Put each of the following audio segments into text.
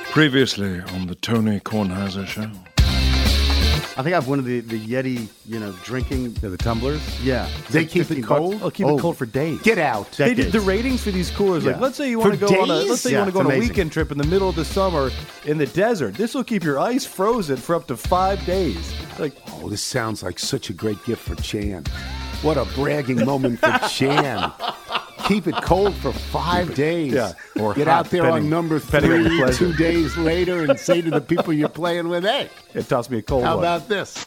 Previously on the Tony Kornheiser Show. I think I have one of the Yeti, drinking. The tumblers? Yeah. They keep it cold? Oh, keep it cold for days. Get out. They did the ratings for these coolers. Yeah. Like, let's say you want to For go on a days? let's say you Yeah, want to go on a it's amazing. weekend trip in the middle of the summer in the desert. This will keep your ice frozen for up to 5 days. Like, Oh, this sounds like such a great gift for Chan. What a bragging moment for Chan. Keep it cold for 5 days. Yeah. Or get hot, out there depending- on number depending on the 3 pleasure. 2 days later and say to the people you're playing with, hey, it tossed me a cold how one. about this?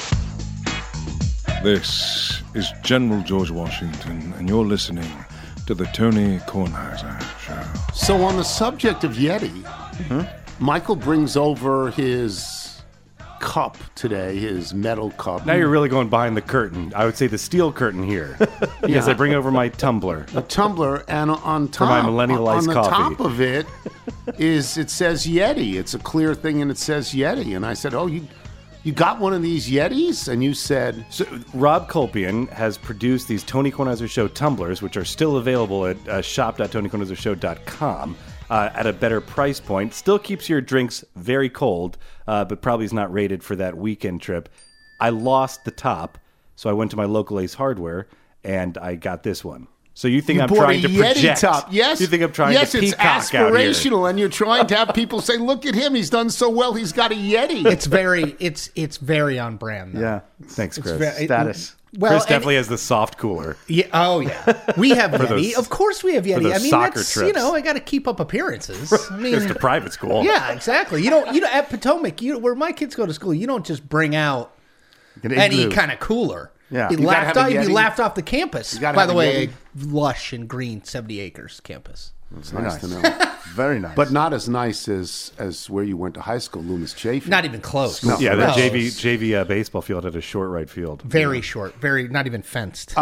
This is General George Washington, and you're listening to the Tony Kornheiser Show. So on the subject of Yeti, Michael brings over his cup today, his metal cup. Now you're really going behind the curtain. I would say the steel curtain here. Yes, I bring over my tumbler. a tumbler, and on top, my millennial on iced the coffee. top of it it says Yeti. It's a clear thing, and it says Yeti. And I said, "Oh, you got one of these Yetis?" And you said, So, Rob Culpian has produced these Tony Kornheiser Show tumblers, which are still available at shop.tonykornheisershow.com at a better price point. Still keeps your drinks very cold, but probably is not rated for that weekend trip. I lost the top, so I went to my local Ace Hardware, and I got this one. So you think "You I'm bought trying a to Yeti project? top?" Yes. You think I'm trying yes, to it's peacock out here? aspirational, and you're trying to have people say, "Look at him. He's done so well. He's got a Yeti." It's very on brand. Though. Yeah. Thanks, Chris. Status. Chris definitely has the soft cooler. Yeah. Oh yeah. We have Yeti. those- Of course we have Yeti. those I mean, soccer that's trips. I got to keep up appearances. I mean, It's a private school. yeah, exactly. You don't at Potomac, where my kids go to school, you don't just bring out any kind of cooler. Yeah. You'd You gotta have a be Yeti. laughed off the campus. gotta By have the a way, Yeti. lush and green, 70 acres campus. It's nice to know. Very nice. But not as nice as where you went to high school, Loomis Chafee. Not even close. No. Yeah, the No. JV baseball field had a short right field. Very short. Very not even fenced.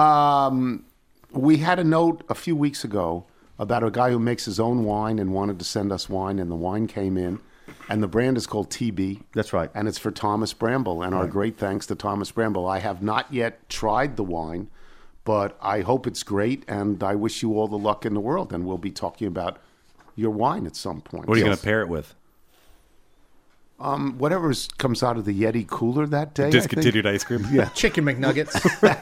We had a note a few weeks ago about a guy who makes his own wine and wanted to send us wine, and the wine came in, and the brand is called TB. That's right. And it's for Thomas Bramble, and our great thanks to Thomas Bramble. I have not yet tried the wine, but I hope it's great, and I wish you all the luck in the world, and we'll be talking about your wine at some point. What are you going to pair it with? Whatever comes out of the Yeti cooler that day. I think. Discontinued ice cream? Yeah. Chicken McNuggets.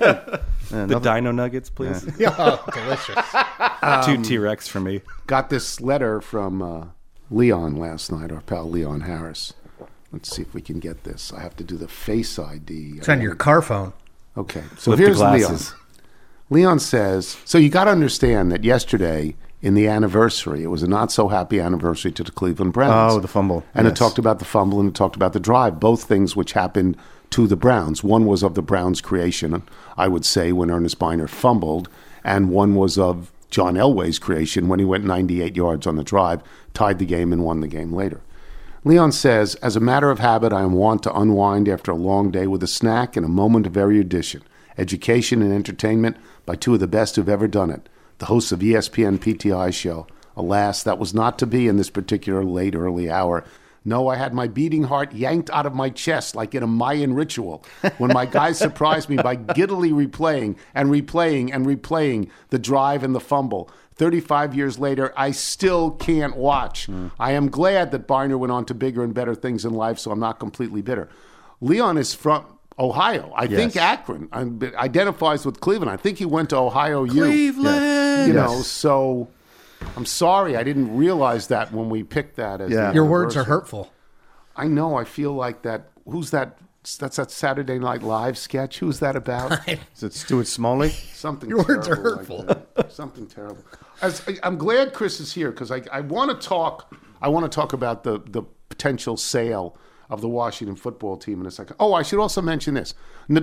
The Dino Nuggets, please. Oh, delicious. 2 T-Rex for me. Got this letter from Leon last night, our pal Leon Harris. Let's see if we can get this. I have to do the Face ID. It's on your car phone. Okay, so Lift the here's Leon. glasses. Leon says, so you got to understand that yesterday in the anniversary, it was a not so happy anniversary to the Cleveland Browns. Oh, the fumble. And Yes. it talked about the fumble and it talked about the drive, both things which happened to the Browns. One was of the Browns' creation, I would say, when Ernest Biner fumbled, and one was of John Elway's creation when he went 98 yards on the drive, tied the game, and won the game later. Leon says, as a matter of habit, I am wont to unwind after a long day with a snack and a moment of erudition, education, and entertainment by two of the best who've ever done it, the hosts of ESPN PTI show. Alas, that was not to be in this particular late early hour. No, I had my beating heart yanked out of my chest like in a Mayan ritual when my guys surprised me by giddily replaying and replaying and replaying the drive and the fumble. 35 years later, I still can't watch. I am glad that Biner went on to bigger and better things in life, so I'm not completely bitter. Leon is from Ohio. I think Akron identifies with Cleveland. I think he went to Ohio U. Cleveland. You know, so I'm sorry. I didn't realize that when we picked that as the Your words are anniversary. hurtful. I know. I feel like that. Who's that? That's that Saturday Night Live sketch. Who's that about? Is it Stuart Smalley? Something Your words are terrible hurtful. like that. Something terrible. I'm glad Chris is here because I want to talk. I want to talk about the potential sale of the Washington football team in a second. Oh, I should also mention this.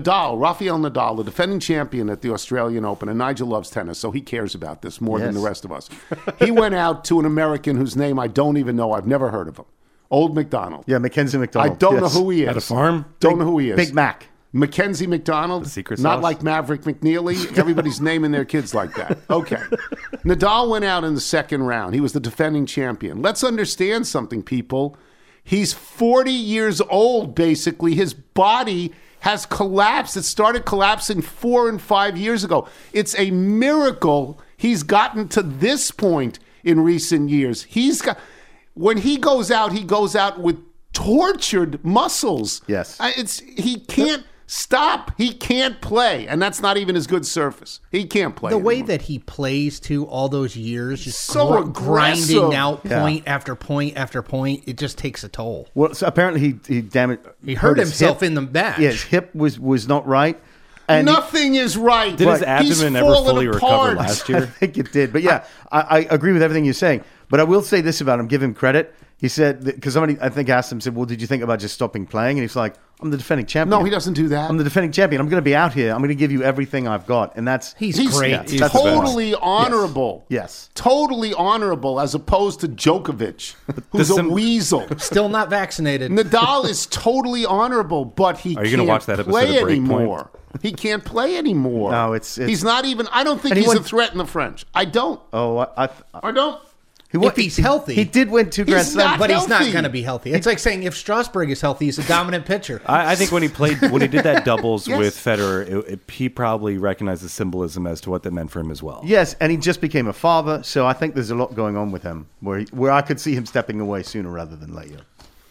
Rafael Nadal, the defending champion at the Australian Open, and Nigel loves tennis, so he cares about this more than the rest of us. He went out to an American whose name I don't even know. I've never heard of him. Old McDonald. Yeah, Mackenzie I McDonald. don't know who he is. At a farm? Don't know who he is. Big Mac. Mackenzie McDonald, The secret not sauce? like Maverick McNeely. Everybody's naming their kids like that. Okay. Nadal went out in the second round. He was the defending champion. Let's understand something, people. He's 40 years old, basically. His body has collapsed. It started collapsing 4 and 5 years ago. It's a miracle he's gotten to this point in recent years. when he goes out with tortured muscles. Yes. He can't stop. He can't play. And that's not even his good surface. He can't play The way anymore. that he plays to all those years, just So aggressive. grinding out point after point after point, it just takes a toll. Well, so apparently he damaged. He hurt his himself hip. in the match. Yeah, his hip was not right. And Nothing is right. Did his He's abdomen ever fallen fully apart. recover last I year? think it did. But yeah, I agree with everything you're saying. But I will say this about him, give him credit. He said, because somebody, I think, asked him, said, well, did you think about just stopping playing? And he's like, I'm the defending champion. No, he doesn't do that. I'm the defending champion. I'm going to be out here. I'm going to give you everything I've got. And that's... He's great. yeah, He's that's the best. totally honorable. Yes. Totally honorable as opposed to Djokovic, who's a weasel. Still not vaccinated. Nadal is totally honorable, but he Are you can't gonna watch that episode play of Breakpoint? anymore. He can't play anymore. No, it's- he's not even. I don't think And he he's a went- threat in the French. I don't. Oh, I don't. If he's healthy. He did win 2 Grand He's Slams. not but he's not healthy. going to be healthy. It's like saying if Strasburg is healthy, he's a dominant pitcher. I think when he did that doubles Yes. with Federer, he probably recognized the symbolism as to what that meant for him as well. Yes, and he just became a father, so I think there's a lot going on with him where I could see him stepping away sooner rather than later.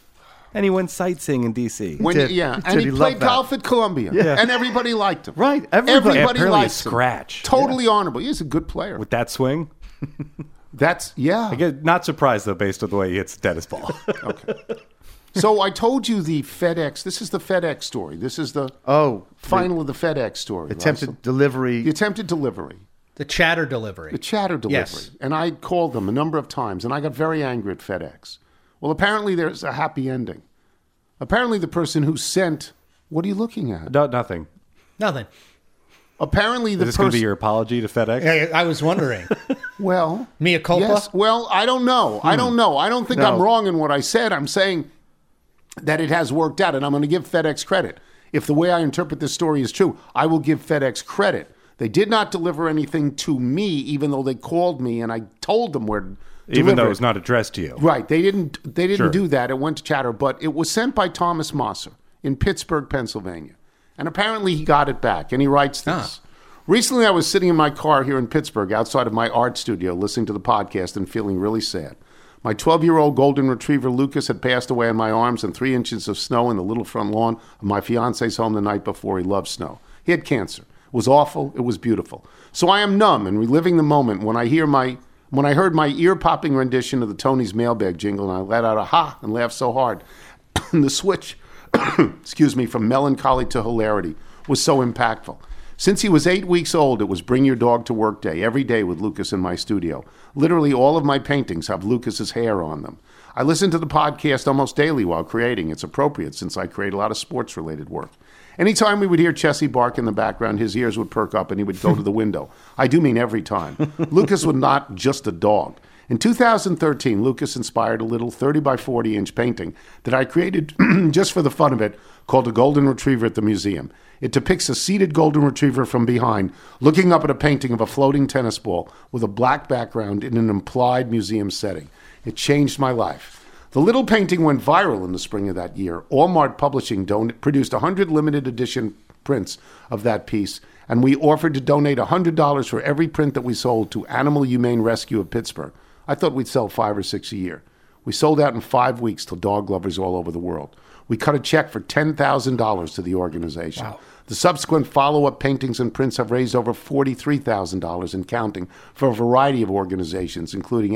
And he went sightseeing in D.C. did. Yeah, He and did. he He played loved that. golf at Columbia, Yeah. and everybody liked him. Right, everybody. Everybody Apparently a likes him. scratch. Totally honorable. He's a good player. With that swing, That's I get not surprised though, based on the way he hits the tennis ball. Okay. So I told you the FedEx. This is the FedEx story. This is the final of the FedEx story. Attempted right? delivery. The attempted delivery. The chatter delivery. The chatter delivery. Yes. And I called them a number of times, and I got very angry at FedEx. Well, apparently there's a happy ending. Apparently the person who sent... What are you looking at? No, nothing. Nothing. Apparently the Is this going to be person... your apology to FedEx? I was wondering. Well... Mea culpa? Yes. Well, I don't know. I don't know. I don't think No. I'm wrong in what I said. I'm saying that it has worked out, and I'm going to give FedEx credit. If the way I interpret this story is true, I will give FedEx credit. They did not deliver anything to me, even though they called me and I told them where to Even deliver though it. it was not addressed to you. Right. They didn't Sure. do that. It went to Chatter, but it was sent by Thomas Mosser in Pittsburgh, Pennsylvania. And apparently he got it back. And he writes this. Recently I was sitting in my car here in Pittsburgh outside of my art studio listening to the podcast and feeling really sad. My 12-year-old golden retriever Lucas had passed away in my arms in 3 inches of snow in the little front lawn of my fiance's home the night before. He loved snow. He had cancer. It was awful. It was beautiful. So I am numb and reliving the moment when I heard my ear-popping rendition of the Tony's mailbag jingle, and I let out a ha and laughed so hard. And the switch, from melancholy to hilarity was so impactful. Since he was 8 weeks old, it was Bring Your Dog to Work Day every day with Lucas in my studio. Literally all of my paintings have Lucas's hair on them. I listen to the podcast almost daily while creating. It's appropriate since I create a lot of sports-related work. Anytime we would hear Chessie bark in the background, his ears would perk up and he would go to the window. I do mean every time. Lucas was not just a dog. In 2013, Lucas inspired a little 30 by 40 inch painting that I created just for the fun of it called A Golden Retriever at the Museum. It depicts a seated golden retriever from behind, looking up at a painting of a floating tennis ball with a black background in an implied museum setting. It changed my life. The little painting went viral in the spring of that year. Allmart Publishing produced 100 limited edition prints of that piece, and we offered to donate $100 for every print that we sold to Animal Humane Rescue of Pittsburgh. I thought we'd sell 5 or 6 a year. We sold out in 5 weeks to dog lovers all over the world. We cut a check for $10,000 to the organization. Wow. The subsequent follow-up paintings and prints have raised over $43,000 and counting for a variety of organizations, including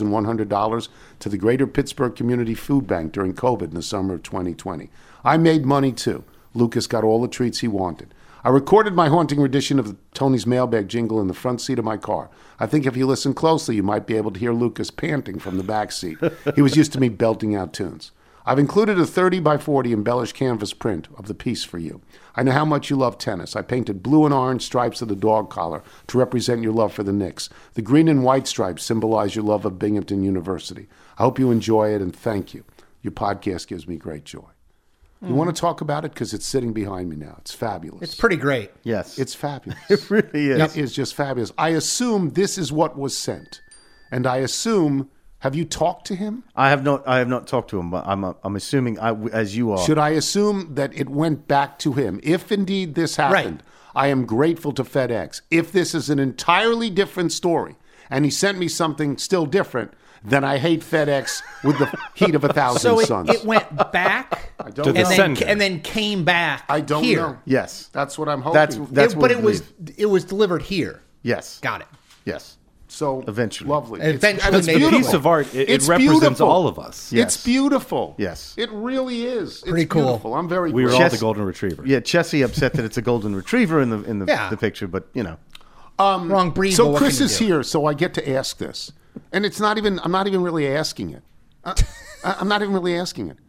$8,100 to the Greater Pittsburgh Community Food Bank during COVID in the summer of 2020. I made money, too. Lucas got all the treats he wanted. I recorded my haunting rendition of the Tony's mailbag jingle in the front seat of my car. I think if you listen closely, you might be able to hear Lucas panting from the back seat. He was used to me belting out tunes. I've included a 30 by 40 embellished canvas print of the piece for you. I know how much you love tennis. I painted blue and orange stripes of the dog collar to represent your love for the Knicks. The green and white stripes symbolize your love of Binghamton University. I hope you enjoy it, and thank you. Your podcast gives me great joy. You want to talk about it? Because it's sitting behind me now. It's fabulous. It's pretty great. Yes. It's fabulous. It really is. It is just fabulous. I assume this is what was sent. And I assume... Have you talked to him? I have not talked to him, but I'm assuming, as you are. Should I assume that it went back to him? If indeed this happened, I am grateful to FedEx. If this is an entirely different story, And he sent me something still different. Then I hate FedEx with the heat of 1,000 So suns. it went back don't To the know. sender. and then came back. I don't here. know. Yes. That's what I'm hoping. That's But what it was delivered here. Yes. Got it. Yes. So Eventually. lovely. Eventually and it's maybe. beautiful. Piece of art. It It's represents beautiful. all of us. Yes. It's beautiful. Yes. It really is. Pretty It's cool. beautiful. I'm very We were grateful. all the golden retriever. Yeah, Chessie upset that it's a golden retriever in the Yeah. the picture, but you know. Wrong breed. but So what Chris can you is do? here, so I get to ask this, and it's not even. I'm not even really asking it. I'm not even really asking it.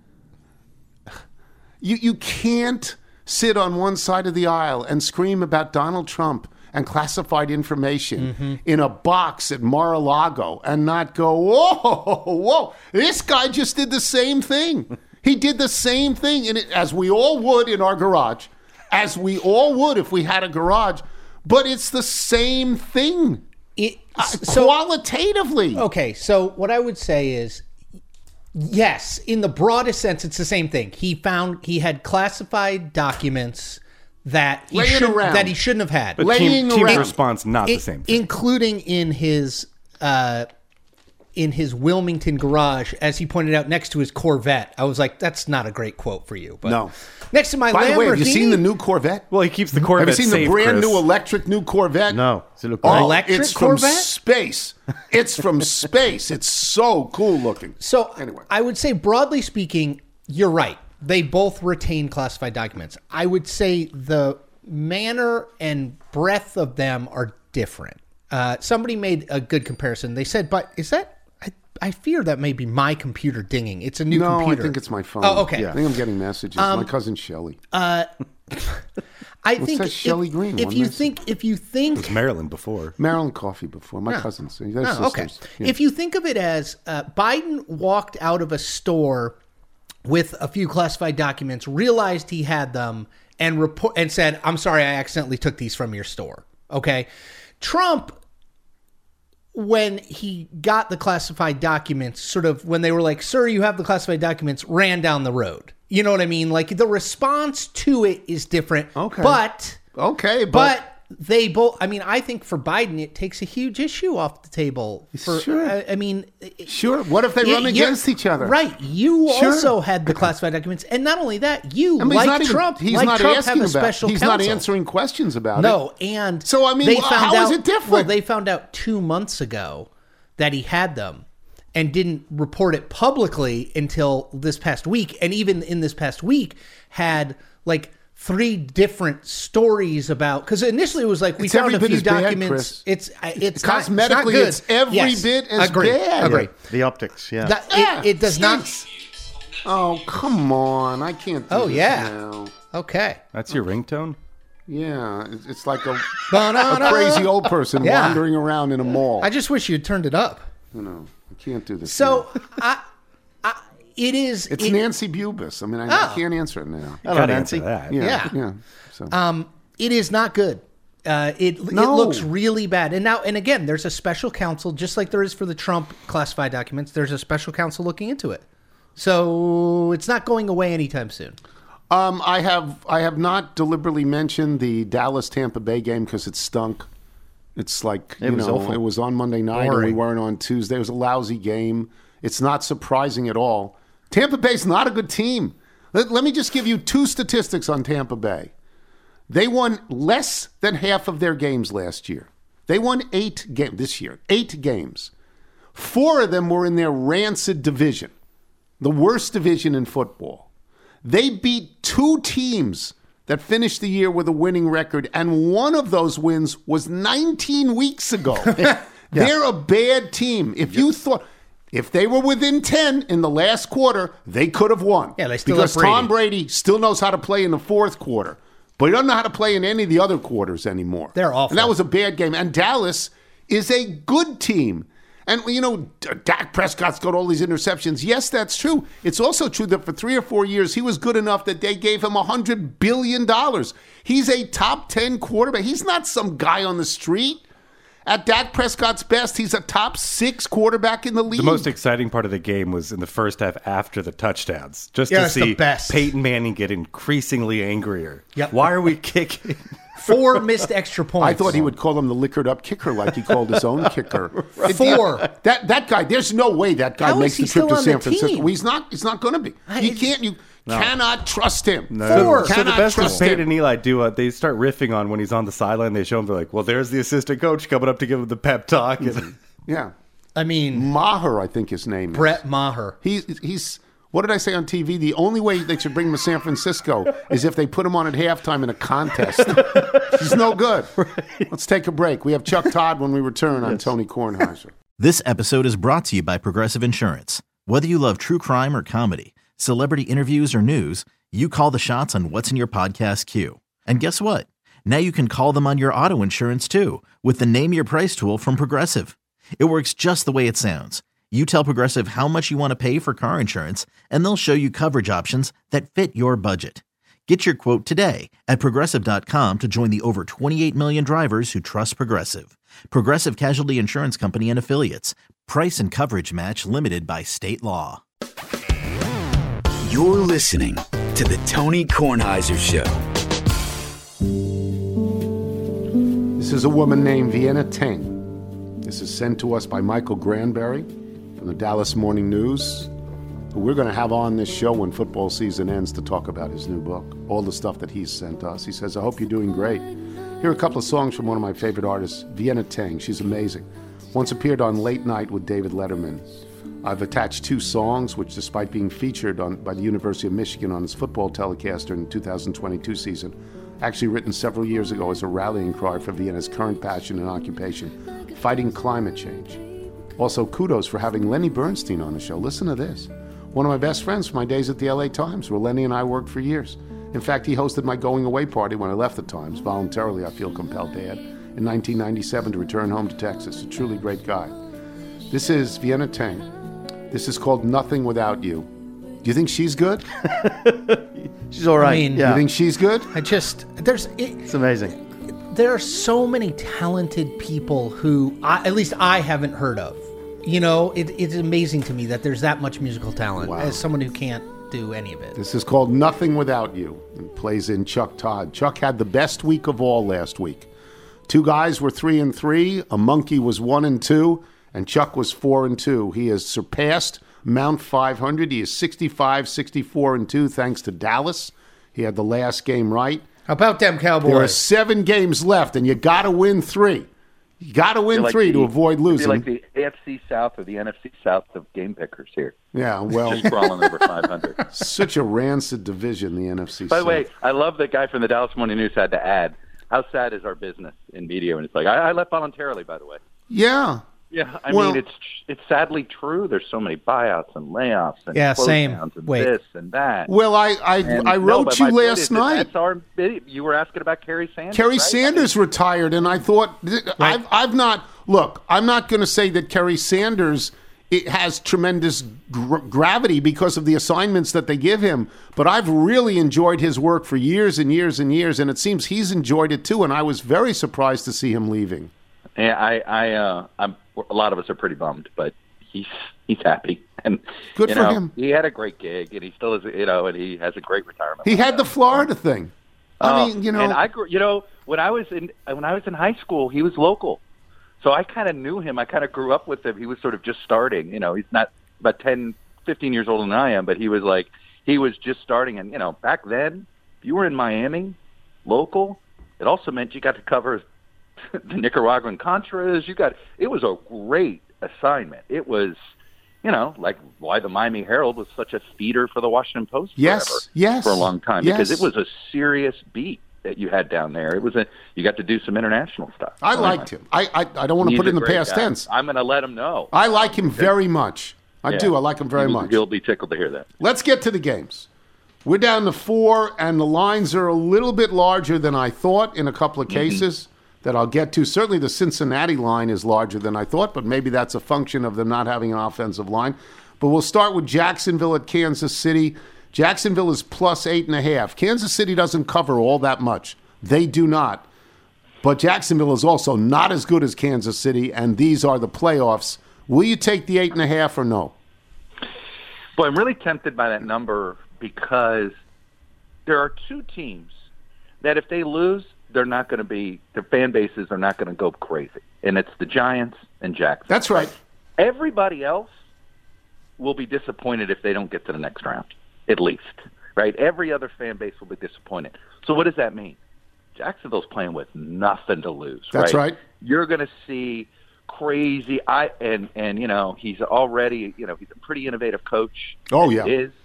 You can't sit on one side of the aisle and scream about Donald Trump and classified information in a box at Mar-a-Lago and not go, whoa, this guy just did the same thing. He did the same thing, as we all would in our garage, as we all would if we had a garage, but it's the same thing. Qualitatively. Okay, so what I would say is, yes, in the broadest sense, it's the same thing. He had classified documents that he Laying around. shouldn't have had, But Laying team's around. response, not the same thing. including in his Wilmington garage, as he pointed out, next to his Corvette. I was like, that's not a great quote for you. But No. next to my By Lamborghini. the way, have you seen the new Corvette? Well, he keeps the Corvette Have you seen safe, the brand Chris. new electric new Corvette? No. Does it look Oh, great? Electric it's Corvette? from space. It's from space. It's so cool looking. So Anyway. I would say, broadly speaking, you're right. They both retain classified documents. I would say the manner and breadth of them are different. Somebody made a good comparison. They said, but is that... I fear that may be my computer dinging. It's a new No, computer. I think it's my phone. Oh, okay. I think I'm getting messages. My cousin Shelley. I think that Shelley Green if one? you That's- think It was Maryland before. Maryland Coffee before. My cousins. They're Oh, okay. sisters. Yeah. If you think of it as Biden walked out of a store with a few classified documents, realized he had them, and said, "I'm sorry, I accidentally took these from your store." Okay, Trump, when he got the classified documents, sort of when they were like, "Sir, you have the classified documents," ran down the road. You know what I mean? Like the response to it is different. Okay. but they both. I mean, I think for Biden, it takes a huge issue off the table. Sure. I mean, Sure. What if they run you're- against each other? Right. You Sure. also had the classified documents, and not only that, you I mean, he's like not even- Trump. He's like not Trump, asking have a about. special He's not counsel. answering questions about it. No, and So, I mean, they how found is out, it different? Well, they found out 2 months ago that he had them, and didn't report it publicly until this past week. And even in this past week, had like 3 different stories about, because initially it was like we It's found every a bit few as bad, documents. Chris. It's Cosmetically, not good. it's every bit as Agree. bad. Agree. The optics, yeah. It does not. stinks. Oh, come on. I can't do Oh, this yeah. now. Okay. That's your ringtone? Yeah, it's like a Ba-na-na. crazy old person Yeah. wandering around in a mall. I just wish you had turned it up. You know, I can't do this. So now. it is. It's it- Nancy Bubis. I mean, I Oh. can't answer it now. Hello, Gotta Nancy. answer that. Yeah, Yeah. So It is not good. It No. looks really bad. And again, there's a special counsel, just like there is for the Trump classified documents. There's a special counsel looking into it. So it's not going away anytime soon. I have not deliberately mentioned the Dallas Tampa Bay game because it stunk. It's like It was awful. it was on Monday night and we Boring. weren't on Tuesday. It was a lousy game. It's not surprising at all. Tampa Bay's not a good team. Let me just give you 2 statistics on Tampa Bay. They won less than half of their games last year. They won 8 games this year. 8 games. 4 of them were in their rancid division, the worst division in football. They beat 2 teams that finished the year with a winning record, and one of those wins was 19 weeks ago. They're a bad team. If they were within 10 in the last quarter, they could have won. Yeah, they still because have Brady. Tom Brady still knows how to play in the fourth quarter, but he doesn't know how to play in any of the other quarters anymore. They're awful. And that was a bad game. And Dallas is a good team. And, you know, Dak Prescott's got all these interceptions. Yes, that's true. It's also true that for 3 or 4 years, he was good enough that they gave him $100 billion. He's a top 10 quarterback. He's not some guy on the street. At Dak Prescott's best, he's a top 6 quarterback in the league. The most exciting part of the game was in the first half after the touchdowns. Just Yeah, to it's the see best. Peyton Manning get increasingly angrier. Yep. Why are we kicking? 4 missed extra points. I thought he would call him the liquored up kicker like he called his own kicker. 4. That guy, there's no way that guy How makes is he the trip still to on San the Francisco. team? Well, he's not going to be. You cannot trust him. Four. So the Cannot best trust is Peyton him. and Eli do they start riffing on when he's on the sideline. They show him, they're like, well, there's the assistant coach coming up to give him the pep talk. And Yeah. I mean, Maher, I think his name is. Brett Maher. He's what did I say on TV? The only way they should bring him to San Francisco is if they put him on at halftime in a contest. He's no good. Right. Let's take a break. We have Chuck Todd when we return on Tony Kornheiser. This episode is brought to you by Progressive Insurance. Whether you love true crime or comedy, celebrity interviews or news, you call the shots on what's in your podcast queue. And guess what? Now you can call them on your auto insurance too with the Name Your Price tool from Progressive. It works just the way it sounds. You tell Progressive how much you want to pay for car insurance, and they'll show you coverage options that fit your budget. Get your quote today at Progressive.com to join the over 28 million drivers who trust Progressive. Progressive Casualty Insurance Company and Affiliates. Price and coverage match limited by state law. You're listening to the Tony Kornheiser Show. This is a woman named Vienna Teng. This is sent to us by Michael Granberry from the Dallas Morning News, who we're going to have on this show when football season ends to talk about his new book, all the stuff that he's sent us. He says, I hope you're doing great. Here are a couple of songs from one of my favorite artists, Vienna Teng. She's amazing. Once appeared on Late Night with David Letterman. I've attached 2 songs, which despite being featured by the University of Michigan on its football telecast during the 2022 season, actually written several years ago as a rallying cry for Vienna's current passion and occupation, fighting climate change. Also, kudos for having Lenny Bernstein on the show. Listen to this. One of my best friends from my days at the LA Times, where Lenny and I worked for years. In fact, he hosted my going away party when I left the Times. Voluntarily, I feel compelled to add. In 1997 to return home to Texas. A truly great guy. This is Vienna Teng. This is called Nothing Without You. Do you think she's good? She's all right. I mean, You think she's good? It's amazing. There are so many talented people who, at least I haven't heard of. You know, it's amazing to me that there's that much musical talent as someone who can't do any of it. This is called Nothing Without You. It plays in Chuck Todd. Chuck had the best week of all last week. 2 guys were 3-3, a monkey was 1-2, and Chuck was 4-2. He has surpassed Mount 500. He is 65-64-2 thanks to Dallas. He had the last game right. How about them Cowboys? There are 7 games left, and you got to win 3. You got to win 3 to avoid losing. Like the AFC South or the NFC South of game pickers here. Yeah, well, Just crawling over 500. such a rancid division, the NFC By the South. way, I love the guy from the Dallas Morning News had to add, how sad is our business in media? And it's like, I left voluntarily, by the way. Yeah. Yeah, I Well- mean, it's sadly true. There's so many buyouts and layoffs and Yeah, close same. downs and Wait. this and that. Well, I And- wrote but you my point last is that night. That's our bid. You were asking about Kerry Sanders. Kerry right? Sanders retired, and I thought I've not. Look, I'm not going to say that Kerry Sanders it has tremendous gravity because of the assignments that they give him, but I've really enjoyed his work for years and years and years, and it seems he's enjoyed it too. And I was very surprised to see him leaving. Yeah, I'm. A lot of us are pretty bummed, but he's happy, and Good you for know, him. He had a great gig, and he still is. You know, and he has a great retirement. He had the Florida thing. I mean, you know, and I grew. You know, when I was in high school, he was local, so I kind of knew him. I kind of grew up with him. He was sort of just starting. You know, he's not about 10, 15 years older than I am, but he was just starting. And you know, back then, if you were in Miami, local, it also meant you got to cover the Nicaraguan Contras. It was a great assignment. It was, you know, like why the Miami Herald was such a feeder for the Washington Post yes, for a long time, yes. because it was a serious beat that you had down there. It was you got to do some international stuff. I liked him. I don't want to He's put it in a the great past guy. tense. I'm going to let him know. I like him very much. I do. I like him very much. He'll be tickled to hear that. Let's get to the games. We're down to 4, and the lines are a little bit larger than I thought in a couple of cases that I'll get to. Certainly the Cincinnati line is larger than I thought, but maybe that's a function of them not having an offensive line. But we'll start with Jacksonville at Kansas City. Jacksonville is plus 8.5. Kansas City doesn't cover all that much. They do not. But Jacksonville is also not as good as Kansas City, and these are the playoffs. Will you take the 8.5 or no? Boy, I'm really tempted by that number because there are 2 teams that if they lose, they're not going to be, their fan bases are not going to go crazy. And it's the Giants and Jacksonville. That's right. Everybody else will be disappointed if they don't get to the next round, at least, right? Every other fan base will be disappointed. So what does that mean? Jacksonville's playing with nothing to lose. That's right. You're going to see crazy. He's already, he's a pretty innovative coach. Oh, yeah. He is.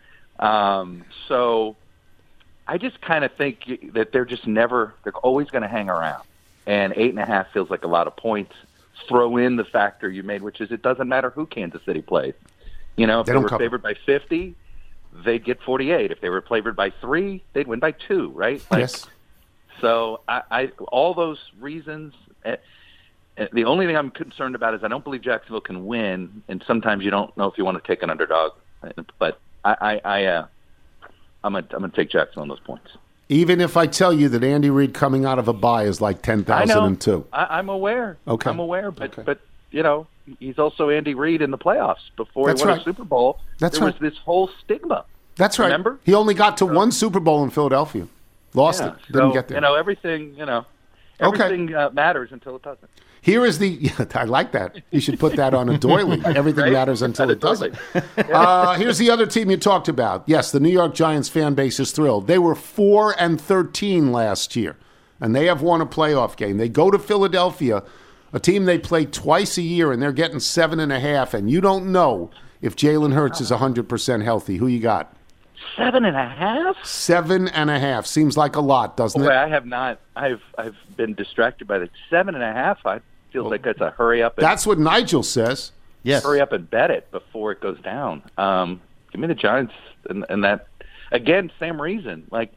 So I just kind of think that they're always going to hang around. And 8.5 feels like a lot of points. Throw in the factor you made, which is it doesn't matter who Kansas City plays. If they were favored by 50, they'd get 48. If they were favored by 3, they'd win by 2, right? Yes. So I all those reasons. The only thing I'm concerned about is I don't believe Jacksonville can win, and sometimes you don't know if you want to take an underdog. But I'm going to take Jacksonville on those points. Even if I tell you that Andy Reid coming out of a bye is like 10,002. I'm aware. Okay. I'm aware, but he's also Andy Reid in the playoffs before he won a Super Bowl. There was this whole stigma. That's right. Remember? He only got to one Super Bowl in Philadelphia. Lost it. Didn't get there. Everything matters until it doesn't. Here is I like that. You should put that on a doily. Everything matters until it doesn't. Here's the other team you talked about. Yes, the New York Giants fan base is thrilled. They were 4-13 last year, and they have won a playoff game. They go to Philadelphia, a team they play twice a year, and they're getting 7.5, and you don't know if Jalen Hurts is 100% healthy. Who you got? 7.5? 7.5. Seems like a lot, doesn't it? I have not. I've been distracted by the 7.5. Feels like it's a hurry up. That's what Nigel says. Yes. Hurry up and bet it before it goes down. Give me the Giants, and that again, same reason. Like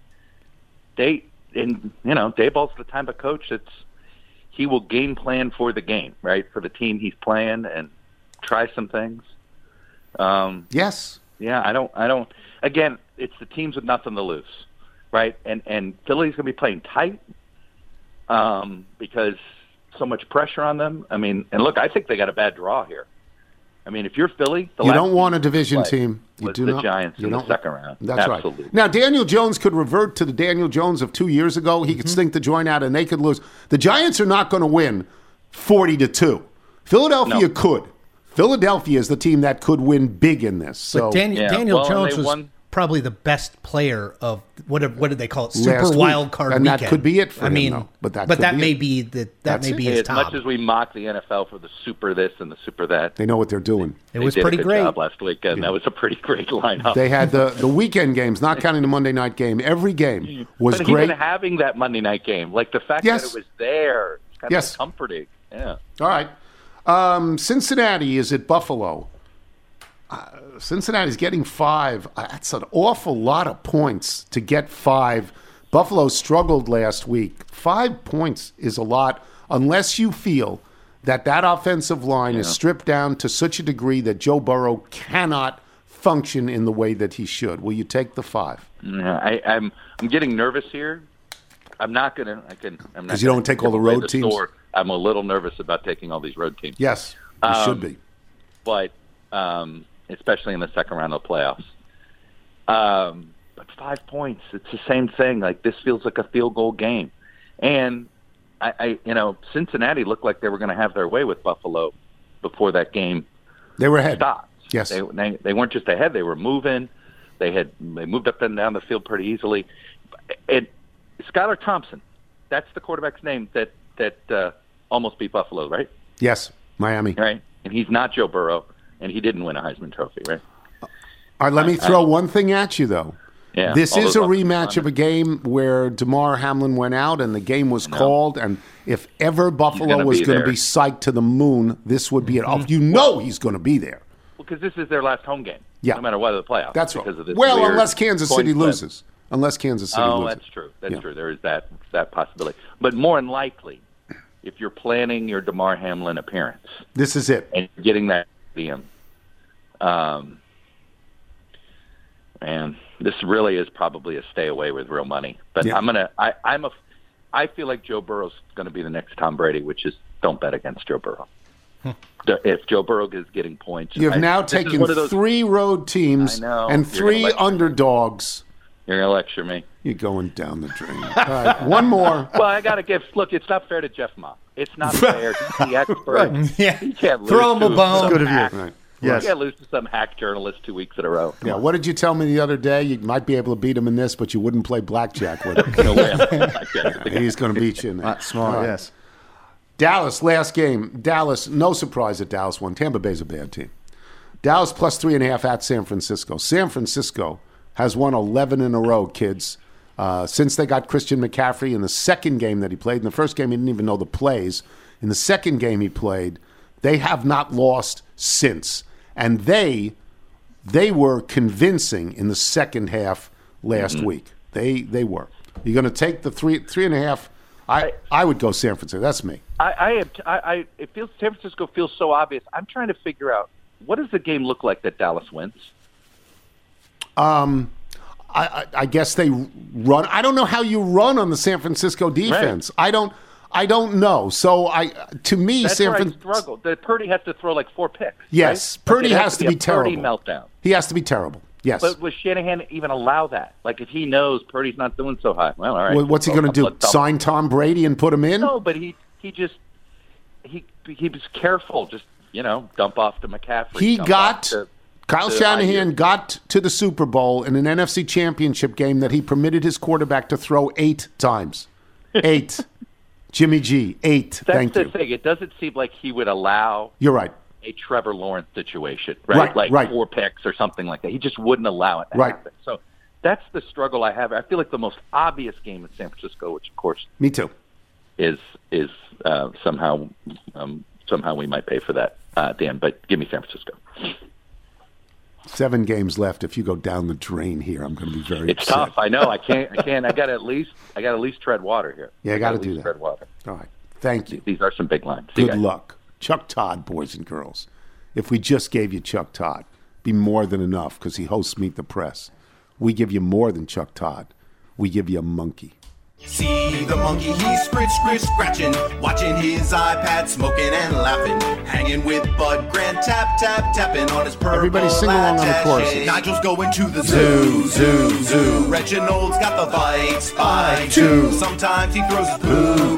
Dayball's the type of coach he will game plan for the game, right? For the team he's playing and try some things. Yes. Yeah, I don't. Again, it's the teams with nothing to lose, right? And Philly's going to be playing tight because so much pressure on them. I mean, and look, I think they got a bad draw here. I mean, if you're Philly, you don't want a division team. You do the Giants in the second round. That's Absolutely. Right. Now, Daniel Jones could revert to the Daniel Jones of 2 years ago. He could stink the joint out, and they could lose. The Giants are not going to win 40-2. Philadelphia could. Philadelphia is the team that could win big in this. So but Daniel Jones was probably the best player of what did they call it? Super wild card and weekend. That could be it for him. Though. But that may be his top. As much as we mock the NFL for the super this and the super that, they know what they're doing. It was pretty great job last weekend. Yeah. That was a pretty great lineup. They had the weekend games, not counting the Monday night game. Every game was great. Even having that Monday night game, like the fact that it was there, it's kind of comforting. Yeah. All right. Cincinnati is at Buffalo. Cincinnati's getting 5. That's an awful lot of points to get 5. Buffalo struggled last week. 5 points is a lot unless you feel that offensive line is stripped down to such a degree that Joe Burrow cannot function in the way that he should. Will you take the 5? Yeah, I'm getting nervous here. I'm not going to. Because you don't take all the road teams? I'm a little nervous about taking all these road teams. Yes, you should be. But especially in the second round of the playoffs. But 5 points, it's the same thing. Like, this feels like a field goal game. And, Cincinnati looked like they were going to have their way with Buffalo before that game. They were ahead. Stopped. Yes. They weren't just ahead. They were moving. They moved up and down the field pretty easily. And Skylar Thompson, that's the quarterback's name that almost beat Buffalo, right? Yes, Miami. Right, and he's not Joe Burrow, and he didn't win a Heisman Trophy, right? All right, let me throw one thing at you, though. Yeah, this is a rematch of a game where Damar Hamlin went out and the game was called, and if ever Buffalo was going to be psyched to the moon, this would be it. He's going to be there. Well, because this is their last home game, no matter what the playoffs. That's right. Unless Kansas City loses. Unless Kansas City loses. That's true. That's true. There is that possibility. But more than likely, if you're planning your Damar Hamlin appearance, this is it, and getting that stadium, and this really is probably a stay away with real money. But I feel like Joe Burrow's going to be the next Tom Brady, which is don't bet against Joe Burrow. If Joe Burrow is getting points, you have now taken 3 road teams and 3 underdogs You're going to lecture me. You're going down the drain. All right, one more. Well, I got to give. Look, it's not fair to Jeff Ma. It's not fair. He's the expert. Yeah. He can't lose Throw him a to bone. some Good of you. hack. Right. Yes. You can't lose to some hack journalist 2 weeks in a row. Yeah, what did you tell me the other day? You might be able to beat him in this, but you wouldn't play blackjack with him. No way. I can't. He's going to beat you in that. That's smart, All right. yes. Dallas, last game. Dallas, no surprise that Dallas won. Tampa Bay's a bad team. Dallas plus 3.5 at San Francisco. San Francisco has won 11 in a row, kids, since they got Christian McCaffrey in the second game that he played. In the first game, he didn't even know the plays. In the second game he played, they have not lost since. And they were convincing in the second half last week. They were. You're going to take the 3.5. I would go San Francisco. That's me. It feels San Francisco feels so obvious. I'm trying to figure out, what does the game look like that Dallas wins? I guess they run. I don't know how you run on the San Francisco defense. Right. I don't know. So to me, That's San where I Francisco. struggle. Purdy has to throw like 4 picks. Yes, right? Purdy Like, it has to be a Purdy terrible. meltdown. He has to be terrible. Yes. But would Shanahan even allow that? Like, if he knows Purdy's not doing so hot, well, all right. What's he going to do? Sign Tom Brady and put him in? No, but he was careful. Just dump off to McCaffrey. He dump got off to Kyle Shanahan got to the Super Bowl in an NFC Championship game that he permitted his quarterback to throw 8 times. 8. Jimmy G. 8. That's Thank the you. thing. It doesn't seem like he would allow You're right. a Trevor Lawrence situation, right? Right. 4 picks or something like that. He just wouldn't allow it to Right. happen. So that's the struggle I have. I feel like the most obvious game in San Francisco, which of course Me too. is somehow we might pay for that, Dan. But give me San Francisco. 7 games left. If you go down the drain here, I'm going to be very It's upset. tough. I know. I can't. I got to at least tread water here. Yeah, I gotta gotta do at least that. Tread water. All right. Thank you. These are some big lines. See you Good guys. luck. Chuck Todd, boys and girls. If we just gave you Chuck Todd, be more than enough because he hosts Meet the Press. We give you more than Chuck Todd. We give you a monkey. See the monkey, he's scratching, watching his iPad, smoking and laughing, hanging with Bud Grant, tapping on his purple Everybody sing along on the attaché. choruses. Nigel's going to the zoo. Reginald's got the bites too. Sometimes he throws his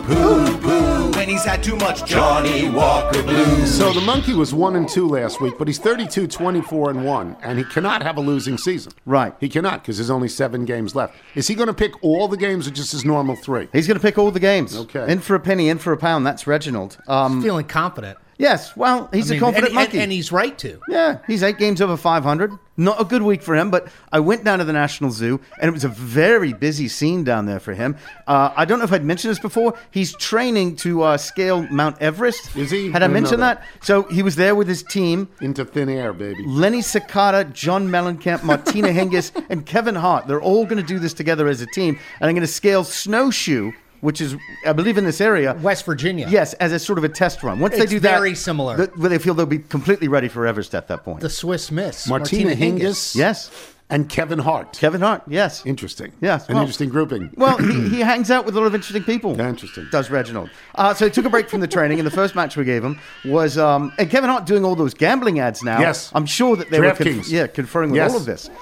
poo. When he's had too much Johnny Walker Blues. So the monkey was 1-2 last week, but he's 32, 24-1, and he cannot have a losing season. Right. He cannot because there's only 7 games left. Is he going to pick all the games or just his normal 3? He's going to pick all the games. Okay. In for a penny, in for a pound. That's Reginald. Feeling confident. Yes, well, he's a confident monkey. And he's right to. Yeah, he's 8 games over 500. Not a good week for him, but I went down to the National Zoo, and it was a very busy scene down there for him. I don't know if I'd mentioned this before. He's training to scale Mount Everest. Is he? Had I I didn't know mentioned that? So he was there with his team. Into thin air, baby. Lenny Cicada, John Mellencamp, Martina Hingis, and Kevin Hart. They're all going to do this together as a team, and I'm going to scale Snowshoe, which is, I believe, in this area. West Virginia. Yes, as a sort of a test run. Once they It's do that, very similar. Where they feel they'll be completely ready for Everest at that point. The Swiss Miss. Martina Hingis. Yes. And Kevin Hart. Kevin Hart, yes. Interesting. Yes, An well- interesting grouping. Well, he hangs out with a lot of interesting people. Yeah, interesting. Does Reginald. So he took a break from the training, and the first match we gave him was... and Kevin Hart doing all those gambling ads now. Yes. I'm sure that they were DraftKings. conferring with Yes. all of this.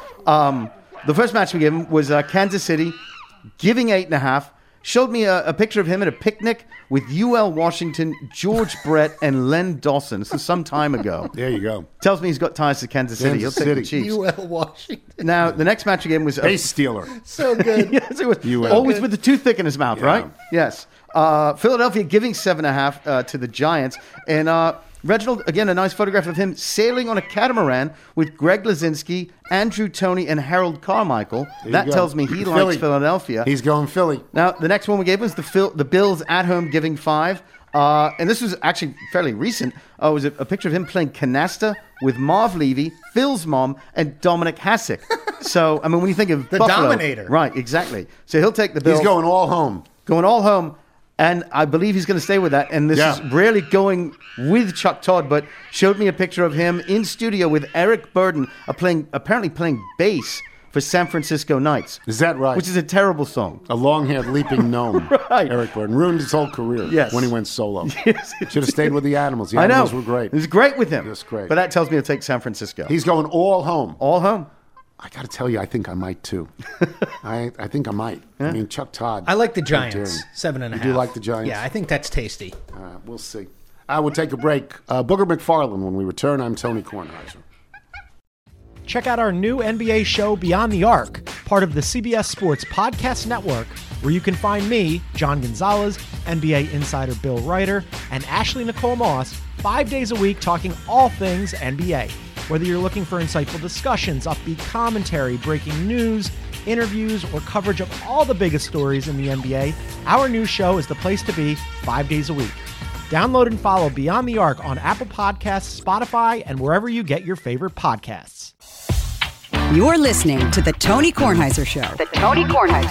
The first match we gave him was Kansas City, giving 8.5. Showed me a picture of him at a picnic with UL Washington, George Brett, and Len Dawson. This is some time ago. There you go. Tells me he's got ties to Kansas City. Kansas He'll take the City. Chiefs. UL Washington. Now, the next match again was... Base stealer. So good. Yes, it was. UL. Always with the toothpick in his mouth, Yeah. right? Yes. Philadelphia giving 7.5 to the Giants. And Reginald, again, a nice photograph of him sailing on a catamaran with Greg Lazinski, Andrew Toney, and Harold Carmichael. There That you go. tells me he Philly. likes Philadelphia. He's going Philly. Now, the next one we gave was the Bills at home giving 5. And this was actually fairly recent. It was a picture of him playing canasta with Marv Levy, Phil's mom, and Dominic Hasek. So, I mean, when you think of The Buffalo, Dominator. Right, exactly. So he'll take the Bills. He's going all home. Going all home, and I believe he's going to stay with that. And this is really going with Chuck Todd, but showed me a picture of him in studio with Eric Burden, apparently playing bass for San Francisco Knights. Is that right? Which is a terrible song. A long-haired leaping gnome. Right. Eric Burden. Ruined his whole career Yes. when he went solo. Yes. Should have stayed with the Animals. The I know. Animals were great. It was great with him. It was great. But that tells me to take San Francisco. He's going all home. all home. I got to tell you, I think I might too. I think I might. I mean, Chuck Todd. I like the Giants, 7.5. You do like the Giants? Yeah, I think that's tasty. We'll see. I will take a break. Booger McFarland. When we return, I'm Tony Kornheiser. Check out our new NBA show, Beyond the Arc, part of the CBS Sports Podcast Network, where you can find me, John Gonzalez, NBA insider Bill Ryder, and Ashley Nicole Moss 5 days a week talking all things NBA. Whether you're looking for insightful discussions, upbeat commentary, breaking news, interviews, or coverage of all the biggest stories in the NBA, our new show is the place to be 5 days a week. Download and follow Beyond the Arc on Apple Podcasts, Spotify, and wherever you get your favorite podcasts. You're listening to The Tony Kornheiser Show. The Tony Kornheiser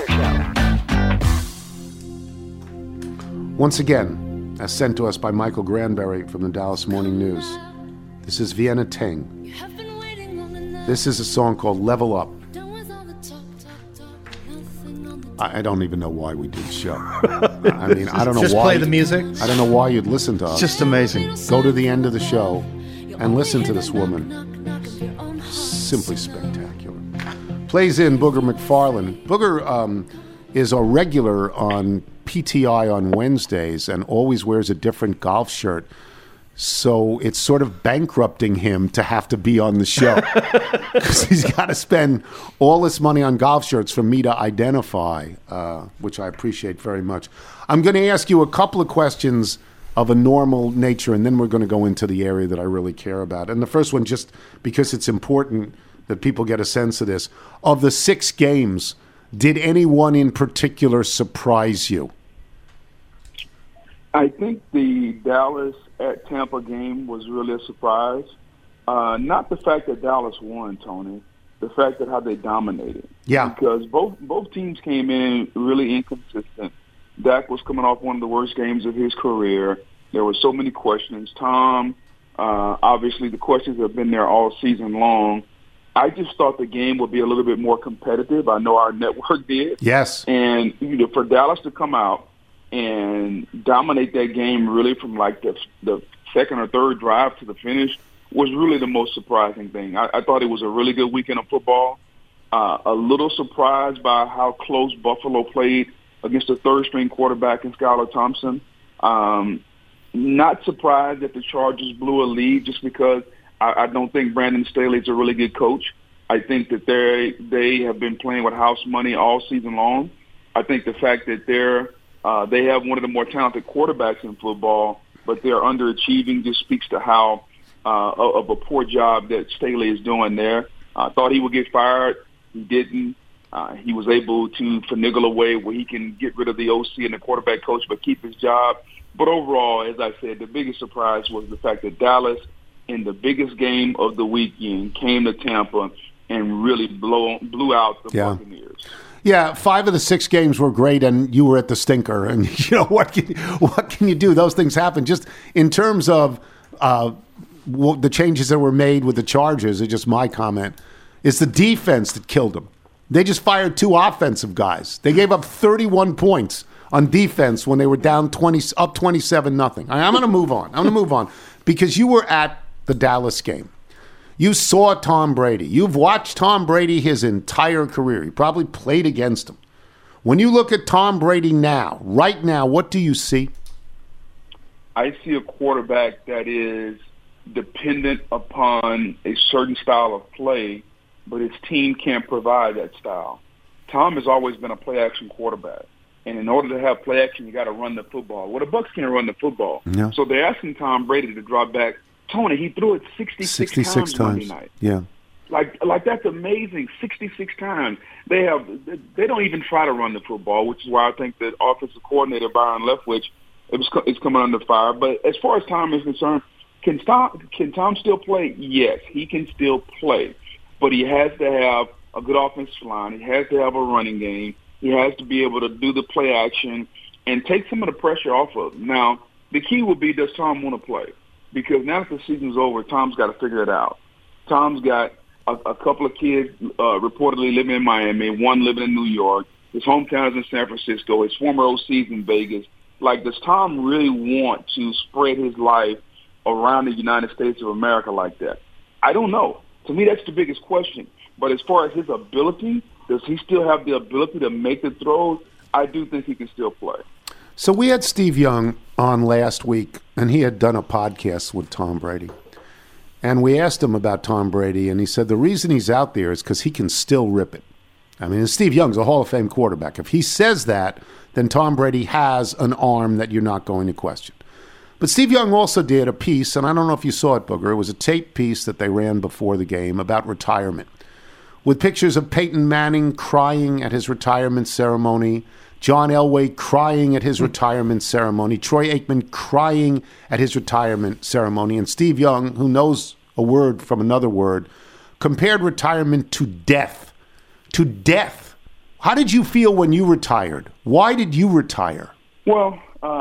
Show. Once again, as sent to us by Michael Granberry from the Dallas Morning News, this is Vienna Ting. This is a song called Level Up. I don't even know why we do the show. I mean, I don't know just why. Just play the music? I don't know why you'd listen to us. Just amazing. Go to the end of the show and listen to this woman. Simply spectacular. Plays in Booger McFarland. Booger is a regular on PTI on Wednesdays and always wears a different golf shirt. So it's sort of bankrupting him to have to be on the show because he's got to spend all this money on golf shirts for me to identify, which I appreciate very much. I'm going to ask you a couple of questions of a normal nature, and then we're going to go into the area that I really care about. And the first one, just because it's important that people get a sense of this. Of the 6 games, did anyone in particular surprise you? I think the Dallas at Tampa game was really a surprise. Not the fact that Dallas won, Tony, the fact that how they dominated. Yeah. Because both teams came in really inconsistent. Dak was coming off one of the worst games of his career. There were so many questions. Tom, obviously the questions have been there all season long. I just thought the game would be a little bit more competitive. I know our network did. Yes. And for Dallas to come out and dominate that game really from like the second or third drive to the finish was really the most surprising thing. I thought it was a really good weekend of football. A little surprised by how close Buffalo played against a third-string quarterback in Skylar Thompson. Not surprised that the Chargers blew a lead just because I don't think Brandon Staley is a really good coach. I think that they have been playing with house money all season long. I think the fact that they have one of the more talented quarterbacks in football, but they're underachieving just speaks to how of a poor job that Staley is doing there. I thought he would get fired. He didn't. He was able to finagle a way where he can get rid of the OC and the quarterback coach but keep his job. But overall, as I said, the biggest surprise was the fact that Dallas, in the biggest game of the weekend, came to Tampa and really blew out the Buccaneers. Yeah, 5 of the 6 games were great, and you were at the stinker. And what can you do? Those things happen. Just in terms of the changes that were made with the Chargers, it's just my comment. It's the defense that killed them. They just fired 2 offensive guys. They gave up 31 points on defense when they were down 27-0. I'm going to move on. Because you were at the Dallas game. You saw Tom Brady. You've watched Tom Brady his entire career. You probably played against him. When you look at Tom Brady now, right now, what do you see? I see a quarterback that is dependent upon a certain style of play, but his team can't provide that style. Tom has always been a play-action quarterback. And in order to have play action, you got to run the football. Well, the Bucs can't run the football. Yeah. So they're asking Tom Brady to drop back. Tony, he threw it 66 times Monday night. Yeah. Like that's amazing. 66 times. They don't even try to run the football, which is why I think that offensive coordinator Byron Leftwich is coming under fire. But as far as Tom is concerned, can Tom still play? Yes, he can still play. But he has to have a good offensive line. He has to have a running game. He has to be able to do the play action and take some of the pressure off of him. Now, the key will be, does Tom want to play? Because now that the season's over, Tom's got to figure it out. Tom's got a couple of kids reportedly living in Miami, one living in New York. His hometown is in San Francisco. His former OC is in Vegas. Like, does Tom really want to spread his life around the United States of America like that? I don't know. To me, that's the biggest question. But as far as his ability, does he still have the ability to make the throws? I do think he can still play. So we had Steve Young on last week, and he had done a podcast with Tom Brady. And we asked him about Tom Brady, and he said the reason he's out there is because he can still rip it. I mean, Steve Young's a Hall of Fame quarterback. If he says that, then Tom Brady has an arm that you're not going to question. But Steve Young also did a piece, and I don't know if you saw it, Booger. It was a tape piece that they ran before the game about retirement, with pictures of Peyton Manning crying at his retirement ceremony, John Elway crying at his retirement ceremony, Troy Aikman crying at his retirement ceremony, and Steve Young, who knows a word from another word, compared retirement to death. To death. How did you feel when you retired? Why did you retire? Well,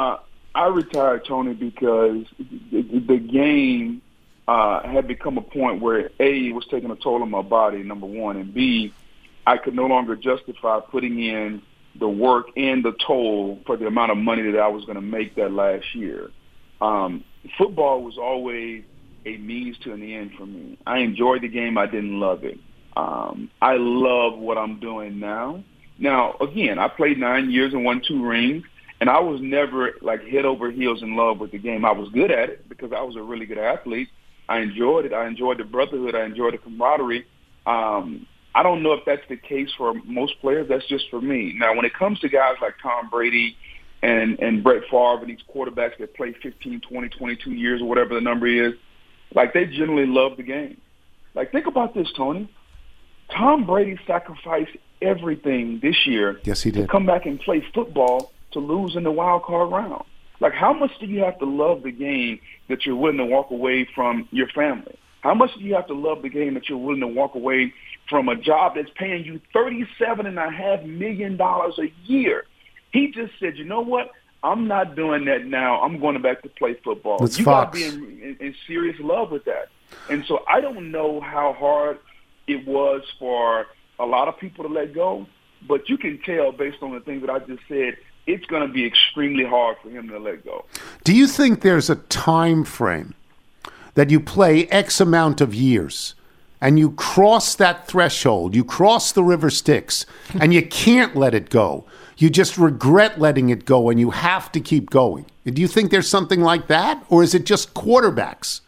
I retired, Tony, because the game had become a point where, A, it was taking a toll on my body, number one, and B, I could no longer justify putting in the work and the toll for the amount of money that I was going to make that last year. Football was always a means to an end for me. I enjoyed the game. I didn't love it. I love what I'm doing now. Now, again, I played 9 years and won 2 rings, and I was never like head over heels in love with the game. I was good at it because I was a really good athlete. I enjoyed it. I enjoyed the brotherhood. I enjoyed the camaraderie. I don't know if that's the case for most players. That's just for me. Now, when it comes to guys like Tom Brady and Brett Favre and these quarterbacks that play 15, 20, 22 years or whatever the number is, like they generally love the game. Like think about this, Tony. Tom Brady sacrificed everything this year yes, he did. to come back and play football to lose in the wild card round. Like how much do you have to love the game that you're willing to walk away from your family? How much do you have to love the game that you're willing to walk away from a job that's paying you $37.5 million a year? He just said, you know what? I'm not doing that now. I'm going back to play football. It's you got Fox. to be in serious love with that. And so I don't know how hard it was for a lot of people to let go, but you can tell based on the things that I just said, it's going to be extremely hard for him to let go. Do you think there's a time frame that you play X amount of years and you cross that threshold, you cross the river Styx, and you can't let it go? You just regret letting it go and you have to keep going. Do you think there's something like that, or is it just quarterbacks?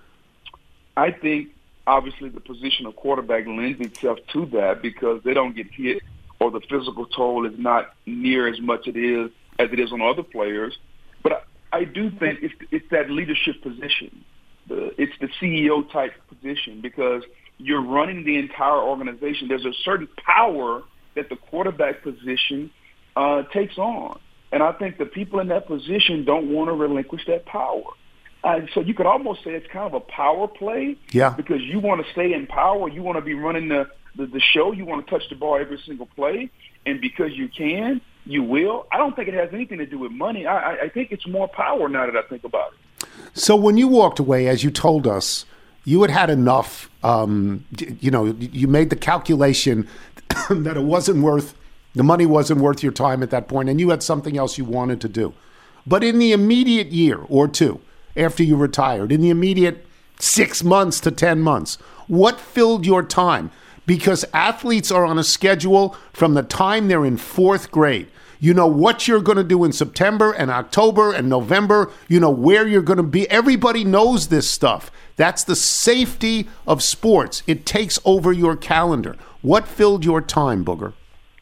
I think obviously the position of quarterback lends itself to that because they don't get hit or the physical toll is not near as much as it is on other players. But I do think it's that leadership position. It's the CEO type position because you're running the entire organization. There's a certain power that the quarterback position takes on. And I think the people in that position don't want to relinquish that power. So you could almost say it's kind of a power play because you want to stay in power. You want to be running the show. You want to touch the ball every single play. And because you can, you will. I don't think it has anything to do with money. I think it's more power now that I think about it. So when you walked away, as you told us, you had enough, you made the calculation that it wasn't worth, the money wasn't worth your time at that point, and you had something else you wanted to do. But in the immediate year or two after you retired, in the immediate 6 months to 10 months, what filled your time? Because athletes are on a schedule from the time they're in 4th grade. You know what you're going to do in September and October and November. You know where you're going to be. Everybody knows this stuff. That's the safety of sports. It takes over your calendar. What filled your time, Booger?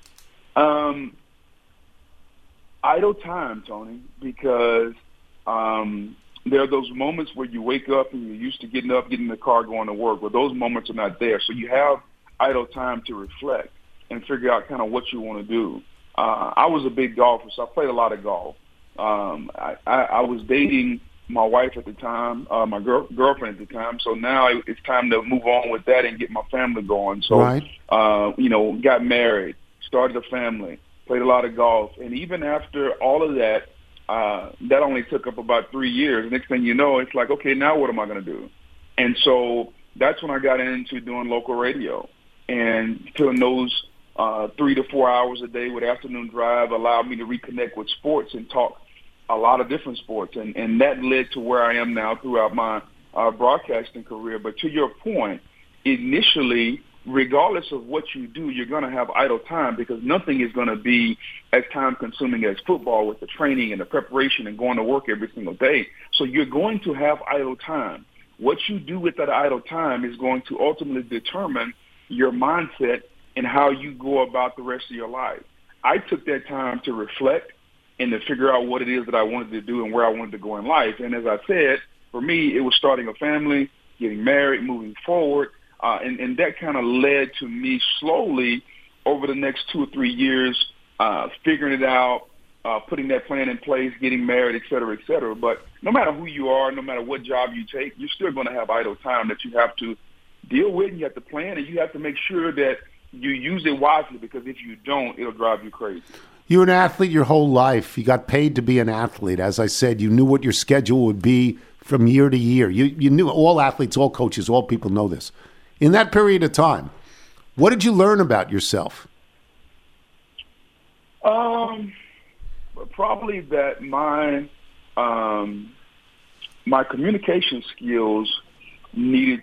Idle time, Tony, because there are those moments where you wake up and you're used to getting up, getting in the car, going to work. Well, those moments are not there. So you have idle time to reflect and figure out kind of what you want to do. I was a big golfer, so I played a lot of golf. I was dating my wife at the time, my girlfriend at the time. So now it's time to move on with that and get my family going. So, got married, started a family, played a lot of golf. And even after all of that, that only took up about 3 years. Next thing you know, it's like, okay, now what am I going to do? And so that's when I got into doing local radio and filling those 3 to 4 hours a day with afternoon drive allowed me to reconnect with sports and talk a lot of different sports. And that led to where I am now throughout my broadcasting career. But to your point, initially regardless of what you do, you're going to have idle time because nothing is going to be as time-consuming as football with the training and the preparation and going to work every single day. So you're going to have idle time. What you do with that idle time is going to ultimately determine your mindset and how you go about the rest of your life. I took that time to reflect and to figure out what it is that I wanted to do and where I wanted to go in life. And as I said, for me, it was starting a family, getting married, moving forward. And that kind of led to me slowly over the next 2 or 3 years figuring it out, putting that plan in place, getting married, et cetera, et cetera. But no matter who you are, no matter what job you take, you're still going to have idle time that you have to deal with, and you have to plan, and you have to make sure that you use it wisely because if you don't, it'll drive you crazy. You're an athlete your whole life. You got paid to be an athlete. As I said, you knew what your schedule would be from year to year. You knew, all athletes, all coaches, all people know this. In that period of time, what did you learn about yourself? Probably that my communication skills needed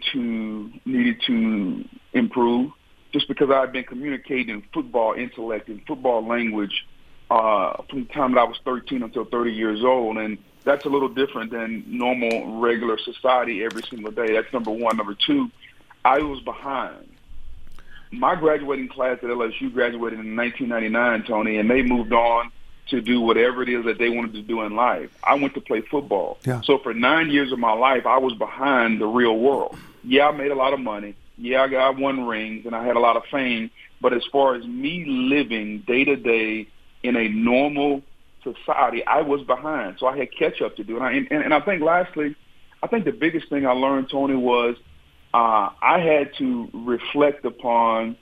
to improve. Just because I've been communicating football intellect and football language from the time that I was 13 until 30 years old, and that's a little different than normal, regular society every single day. That's number one. Number two, I was behind. My graduating class at LSU graduated in 1999, Tony, and they moved on to do whatever it is that they wanted to do in life. I went to play football. Yeah. So for 9 years of my life, I was behind the real world. Yeah, I made a lot of money. Yeah, I won rings, and I had a lot of fame. But as far as me living day-to-day in a normal society, I was behind. So I had catch-up to do. And I think, lastly, I think the biggest thing I learned, Tony, was I had to reflect upon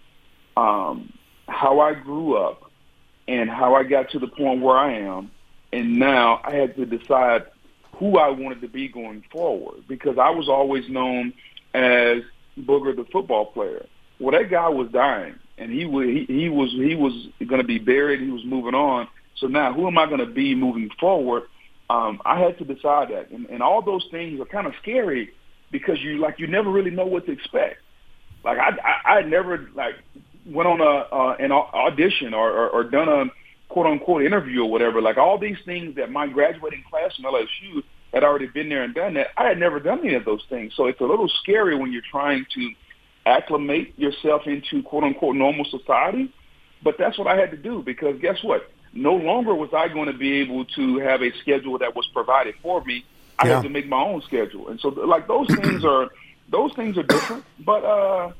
how I grew up and how I got to the point where I am. And now I had to decide who I wanted to be going forward because I was always known as Booger the football player. Well, that guy was dying, and he was going to be buried. He was moving on. So now, who am I going to be moving forward? I had to decide that, and all those things are kind of scary because you never really know what to expect. Like I never went on an audition or done a quote unquote interview or whatever. Like all these things that my graduating class from LSU had already been there and done that. I had never done any of those things. So it's a little scary when you're trying to acclimate yourself into quote-unquote normal society. But that's what I had to do because guess what? No longer was I going to be able to have a schedule that was provided for me. I had to make my own schedule. And so those things are different. But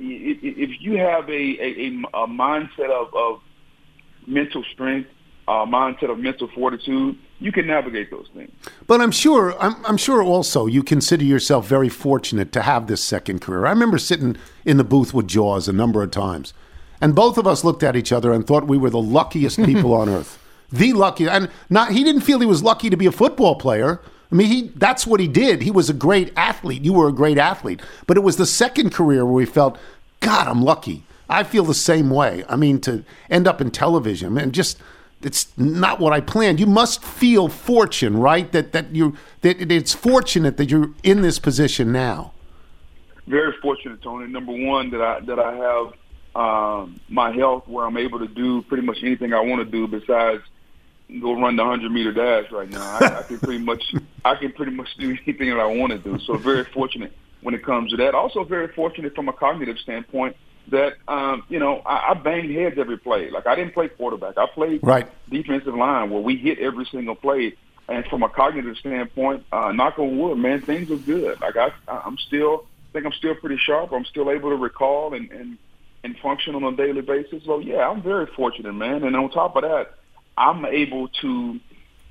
if you have a mindset of mental strength, mindset of mental fortitude, you can navigate those things. But I'm sure also you consider yourself very fortunate to have this second career. I remember sitting in the booth with Jaws a number of times, and both of us looked at each other and thought we were the luckiest people on earth. The luckiest. And he didn't feel he was lucky to be a football player. I mean, that's what he did. He was a great athlete. You were a great athlete. But it was the second career where we felt, God, I'm lucky. I feel the same way. I mean, to end up in television, man, it's not what I planned. You must feel fortune, right? That it's fortunate that you're in this position now. Very fortunate, Tony. Number one, that I have my health where I'm able to do pretty much anything I want to do besides go run the 100-meter dash right now. I can pretty much do anything that I want to do. So very fortunate when it comes to that. Also very fortunate from a cognitive standpoint that, I banged heads every play. Like, I didn't play quarterback. I played defensive line where we hit every single play. And from a cognitive standpoint, knock on wood, man, things are good. Like, I'm still pretty sharp. I'm still able to recall and function on a daily basis. So, yeah, I'm very fortunate, man. And on top of that, I'm able to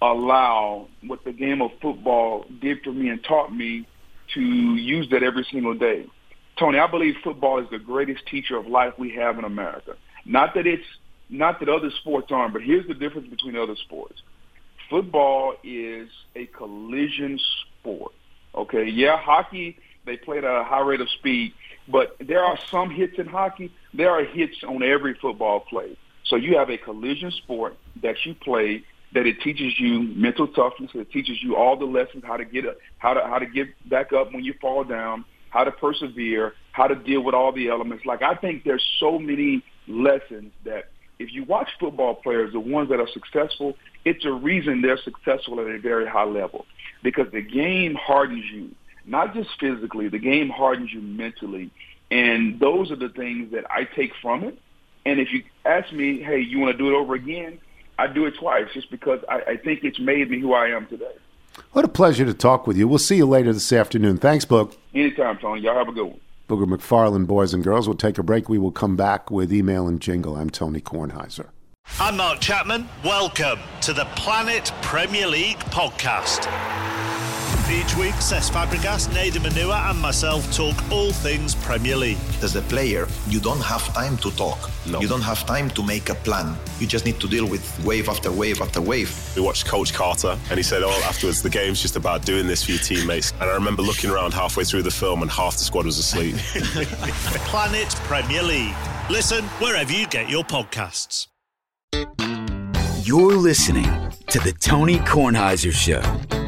allow what the game of football did for me and taught me to use that every single day. Tony, I believe football is the greatest teacher of life we have in America. Not that other sports aren't, but here's the difference between other sports. Football is a collision sport. Okay, yeah, hockey, they play at a high rate of speed, but there are some hits in hockey. There are hits on every football play. So you have a collision sport that you play that it teaches you mental toughness. It teaches you all the lessons, how to get up, how to get back up when you fall down, how to persevere, how to deal with all the elements. Like, I think there's so many lessons that if you watch football players, the ones that are successful, it's a reason they're successful at a very high level, because the game hardens you, not just physically, the game hardens you mentally. And those are the things that I take from it. And if you ask me, hey, you want to do it over again, I do it twice, just because I think it's made me who I am today. What a pleasure to talk with you. We'll see you later this afternoon. Thanks, Boog. Anytime, Tony. Y'all have a good one. Booger McFarland, boys and girls. We'll take a break. We will come back with email and jingle. I'm Tony Kornheiser. I'm Mark Chapman. Welcome to the Planet Premier League podcast. Each week, Cesc Fabregas, Nader Manua and myself talk all things Premier League. As a player, you don't have time to talk. No. You don't have time to make a plan. You just need to deal with wave after wave after wave. We watched Coach Carter, and he said, afterwards, the game's just about doing this for your teammates. And I remember looking around halfway through the film and half the squad was asleep. Planet Premier League. Listen wherever you get your podcasts. You're listening to The Tony Kornheiser Show.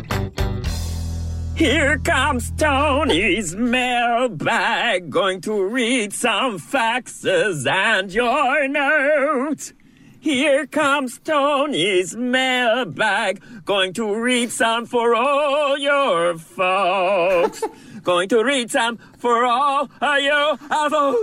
Here comes Tony's mailbag, going to read some faxes and your note. Here comes Tony's mailbag, going to read some for all your folks. Going to read some for all your folks.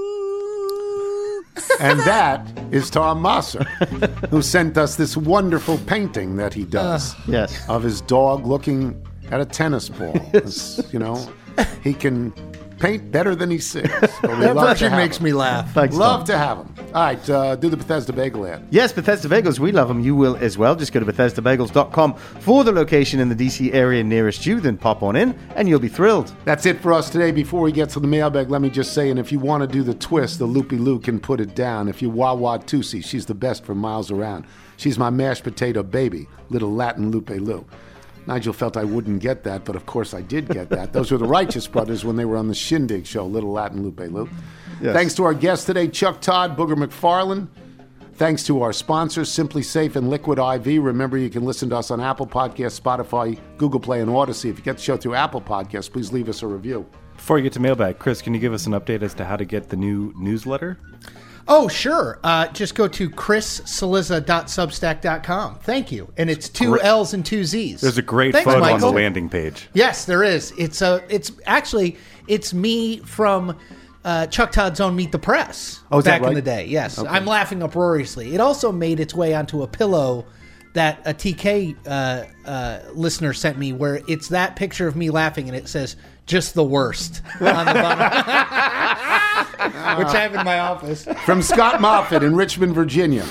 And that is Tom Masser, who sent us this wonderful painting that he does of his dog looking at a tennis ball. You know, he can paint better than he sings. That version makes me laugh. Thanks, love Tom. to have him. All right, do the Bethesda Bagel ad. Yes, Bethesda Bagels, we love them. You will as well. Just go to BethesdaBagels.com for the location in the DC area nearest you. Then pop on in and you'll be thrilled. That's it for us today. Before we get to the mailbag, let me just say, and if you want to do the twist, the Loopy Lou can put it down. If you Wawa Tusi, she's the best for miles around. She's my mashed potato baby, little Latin Lupe Lou. Nigel felt I wouldn't get that, but of course I did get that. Those were the Righteous Brothers when they were on the Shindig show, Little Latin Lupe Lou. Yes. Thanks to our guests today, Chuck Todd, Booger McFarland. Thanks to our sponsors, Simply Safe and Liquid IV. Remember, you can listen to us on Apple Podcasts, Spotify, Google Play, and Odyssey. If you get the show through Apple Podcasts, please leave us a review. Before we get to mailbag, Chris, can you give us an update as to how to get the new newsletter? Oh, sure. Just go to chrissaliza.substack.com. Thank you. And it's two L's and two Z's. There's a great Thanks, photo Michael. on the landing page. Yes, there is. It's me from Chuck Todd's own Meet the Press back in the day. Yes. Okay. I'm laughing uproariously. It also made its way onto a pillow that a TK listener sent me, where it's that picture of me laughing and it says, "Just the worst" on the bottom. Which I have in my office. From Scott Moffitt in Richmond, Virginia.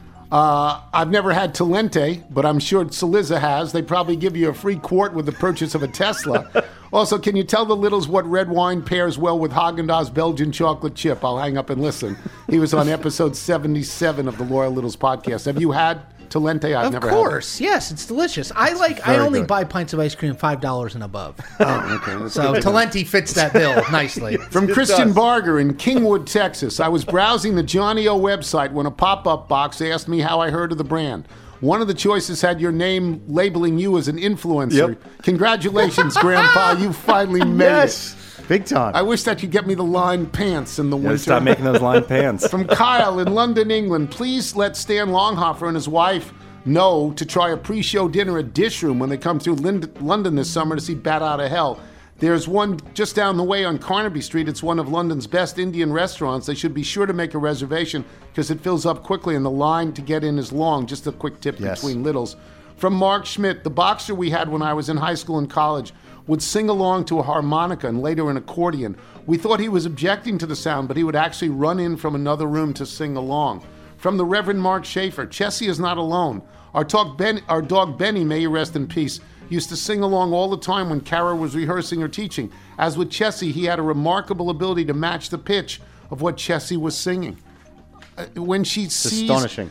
I've never had Talente, but I'm sure Saliza has. They probably give you a free quart with the purchase of a Tesla. Also, can you tell the littles what red wine pairs well with Haagen-Dazs Belgian chocolate chip? I'll hang up and listen. He was on episode 77 of the Loyal Littles podcast. Have you had Talente? I've never had it. Of course, yes, it's delicious. I only buy pints of ice cream $5 and above. Oh, okay. So Talente fits that bill nicely. From Christian Barger in Kingwood, Texas. I was browsing the Johnny O website when a pop-up box asked me how I heard of the brand. One of the choices had your name labeling you as an influencer. Yep. Congratulations, Grandpa. You finally made it. Big time. I wish that you'd get me the lined pants in the winter. Stop making those lined pants. From Kyle in London, England. Please let Stan Longhofer and his wife know to try a pre-show dinner at Dish Room when they come through London this summer to see Bat Out of Hell. There's one just down the way on Carnaby Street. It's one of London's best Indian restaurants. They should be sure to make a reservation because it fills up quickly and the line to get in is long. Just a quick tip between littles. From Mark Schmidt, the boxer we had when I was in high school and college would sing along to a harmonica and later an accordion. We thought he was objecting to the sound, but he would actually run in from another room to sing along. From the Reverend Mark Schaefer, Chessie is not alone. Our dog Benny, may he rest in peace, used to sing along all the time when Kara was rehearsing or teaching. As with Chessie, he had a remarkable ability to match the pitch of what Chessie was singing. When she sees... astonishing.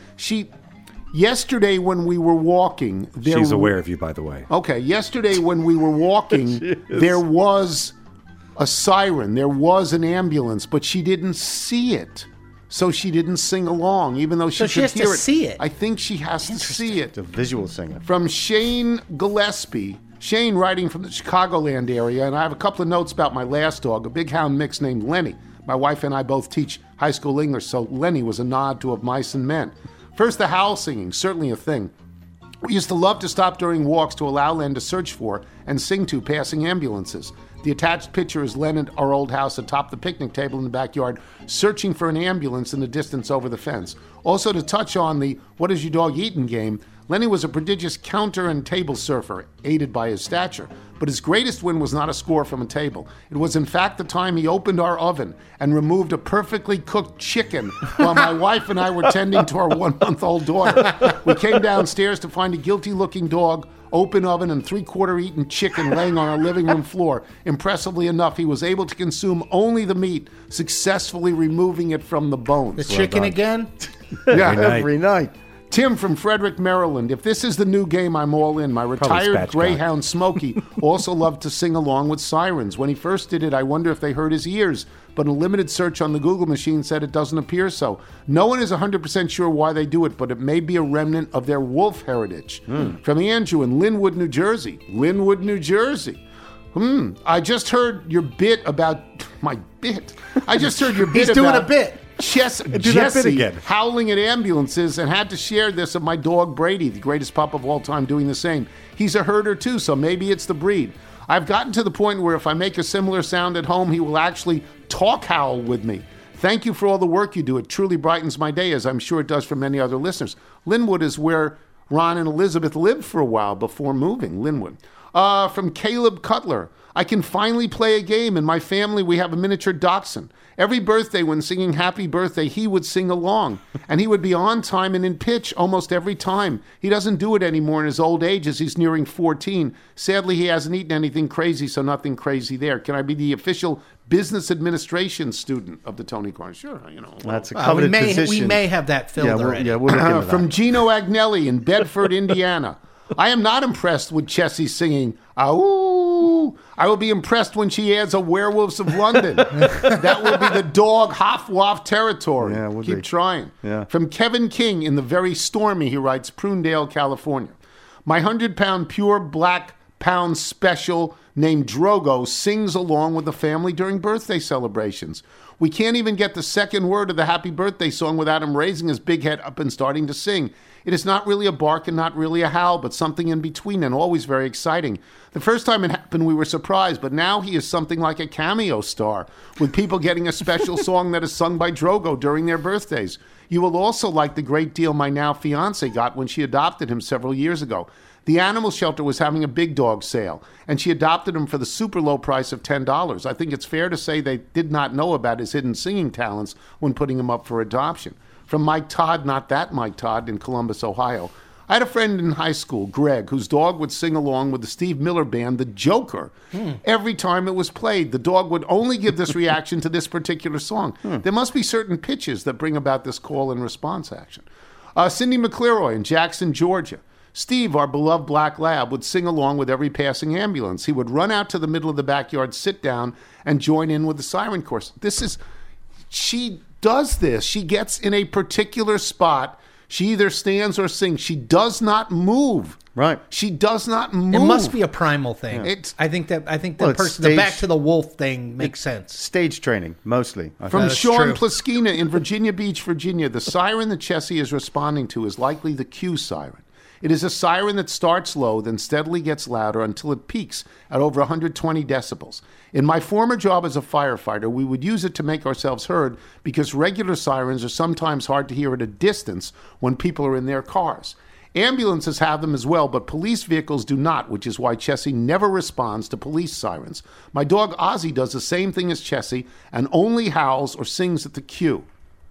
Yesterday when we were walking... She's aware of you, by the way. Okay, yesterday when we were walking, there was a siren. There was an ambulance, but she didn't see it. So she didn't sing along, even though she could hear it. See it. I think she has to see it. It's a visual singer. From Shane Gillespie, Shane writing from the Chicagoland area, and I have a couple of notes about my last dog, a big hound mix named Lenny. My wife and I both teach high school English, so Lenny was a nod to Of Mice and Men. First, the howl singing, certainly a thing. We used to love to stop during walks to allow Len to search for and sing to passing ambulances. The attached picture is Len at our old house atop the picnic table in the backyard, searching for an ambulance in the distance over the fence. Also, to touch on the What Is Your Dog Eatin' game, Lenny was a prodigious counter and table surfer, aided by his stature. But his greatest win was not a score from a table. It was in fact the time he opened our oven and removed a perfectly cooked chicken while my wife and I were tending to our 1-month-old daughter. We came downstairs to find a guilty-looking dog, open oven, and 3/4 eaten chicken laying on our living room floor. Impressively enough, he was able to consume only the meat, successfully removing it from the bones. The chicken again? Yeah, Every night. Tim from Frederick, Maryland. If this is the new game, I'm all in. My retired greyhound Smokey also loved to sing along with sirens. When he first did it, I wonder if they hurt his ears, but a limited search on the Google machine said it doesn't appear so. No one is 100% sure why they do it, but it may be a remnant of their wolf heritage. From Andrew in Linwood, New Jersey. Linwood, New Jersey. I just heard your bit about... My bit? I just heard your bit He's doing about... a bit. Jesse howling at ambulances, and had to share this of my dog Brady, the greatest pup of all time, doing the same. He's a herder too, so maybe it's the breed. I've gotten to the point where if I make a similar sound at home, he will actually talk howl with me. Thank you for all the work you do. It truly brightens my day, as I'm sure it does for many other listeners. Linwood is where Ron and Elizabeth lived for a while before moving. Linwood. From Caleb Cutler. I can finally play a game. In my family, we have a miniature dachshund. Every birthday, when singing happy birthday, he would sing along. And he would be on time and in pitch almost every time. He doesn't do it anymore in his old age as he's nearing 14. Sadly, he hasn't eaten anything crazy, so nothing crazy there. Can I be the official business administration student of the Tony Corner? Sure, you know. That's a coveted position. We may have that filled already. We'll look into From that. Gino Agnelli in Bedford, Indiana. I am not impressed with Chessie singing, "Ow." I will be impressed when she adds a Werewolves of London. That will be the dog Hoff-Waff territory. Yeah, we'll Keep be. trying. Yeah. From Kevin King in the very stormy, he writes, Prunedale, California. My 100-pound pure black pound special named Drogo sings along with the family during birthday celebrations. We can't even get the second word of the happy birthday song without him raising his big head up and starting to sing. It is not really a bark and not really a howl, but something in between, and always very exciting. The first time it happened, we were surprised, but now he is something like a cameo star, with people getting a special song that is sung by Drogo during their birthdays. You will also like the great deal my now fiance got when she adopted him several years ago. The animal shelter was having a big dog sale, and she adopted him for the super low price of $10. I think it's fair to say they did not know about his hidden singing talents when putting him up for adoption. From Mike Todd, not that Mike Todd, in Columbus, Ohio. I had a friend in high school, Greg, whose dog would sing along with the Steve Miller Band, The Joker. Every time it was played, the dog would only give this reaction to this particular song. There must be certain pitches that bring about this call and response action. Cindy McCleroy in Jackson, Georgia. Steve, our beloved black lab, would sing along with every passing ambulance. He would run out to the middle of the backyard, sit down, and join in with the siren chorus. She does this. She gets in a particular spot. She either stands or sings. She does not move. Right. She does not move. It must be a primal thing. Yeah. I think the Well, person, it's the back stage- to the wolf thing makes sense. Stage training, mostly. I From think. Sean Plaskina in Virginia Beach, Virginia, the siren that Chessie is responding to is likely the Q siren. It is a siren that starts low, then steadily gets louder until it peaks at over 120 decibels. In my former job as a firefighter, we would use it to make ourselves heard because regular sirens are sometimes hard to hear at a distance when people are in their cars. Ambulances have them as well, but police vehicles do not, which is why Chessie never responds to police sirens. My dog Ozzy does the same thing as Chessie and only howls or sings at the cue.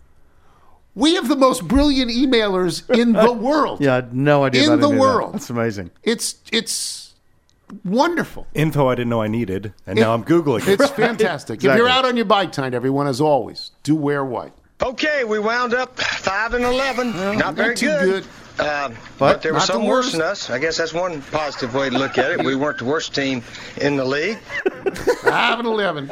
We have the most brilliant emailers in the world. Yeah, I had no idea in about the any of that. world. That's amazing. It's wonderful. Info I didn't know I needed, and now I'm Googling it. It's fantastic. If you're out on your bike tonight, everyone, as always, do wear white. Okay, we wound up 5-11. Not very too good. But there was not the some worse worst. than us. I guess that's one positive way to look at it. We weren't the worst team in the league. 5-11.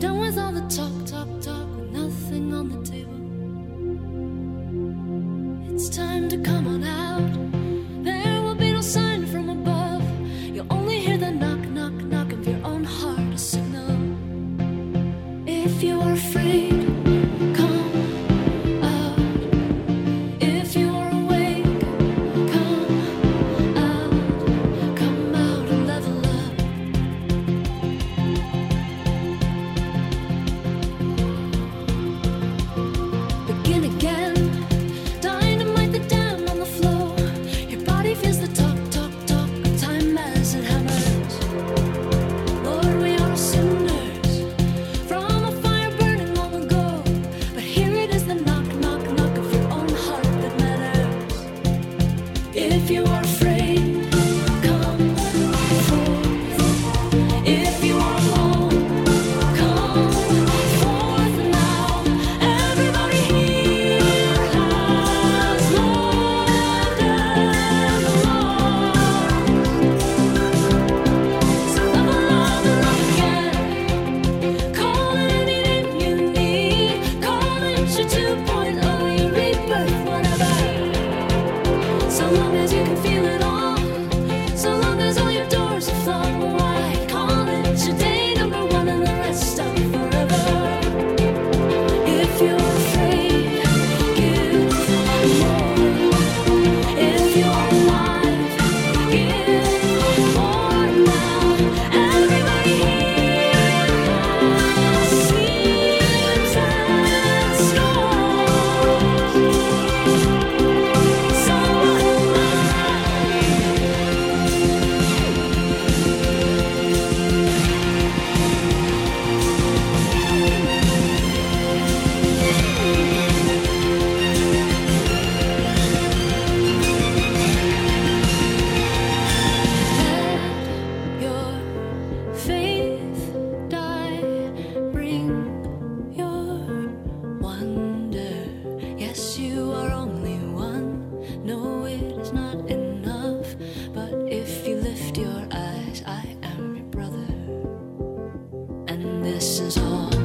Done with all the talk with nothing on the table. It's time to come on out. There will be no sign from above. You'll only hear the knock, knock, knock of your own heart, a signal. If you are afraid, come out. If you are awake, come out and level up. Begin again. Dynamite the dam on the floor. Your body feels the talk of time as it hammers. Lord, we are cinders from a fire burning long ago. But here it is, the knock, knock, knock of your own heart that matters. If you are afraid, come forth. If you are alone, come forth now. Everybody here has loved and lost. So love and love again. Call it any name you need. Call it your 2.0, your rebirth, whatever. So long as you can feel it all. So long as all your doors are flung wide. Call it your day number one and the rest of forever. If you're afraid, give more. If you're alive, give more now. Everybody here has seams and scars. Your faith die, bring your wonder. Yes, you are only one. No, it is not enough. But if you lift your eyes, I am your brother. And this is all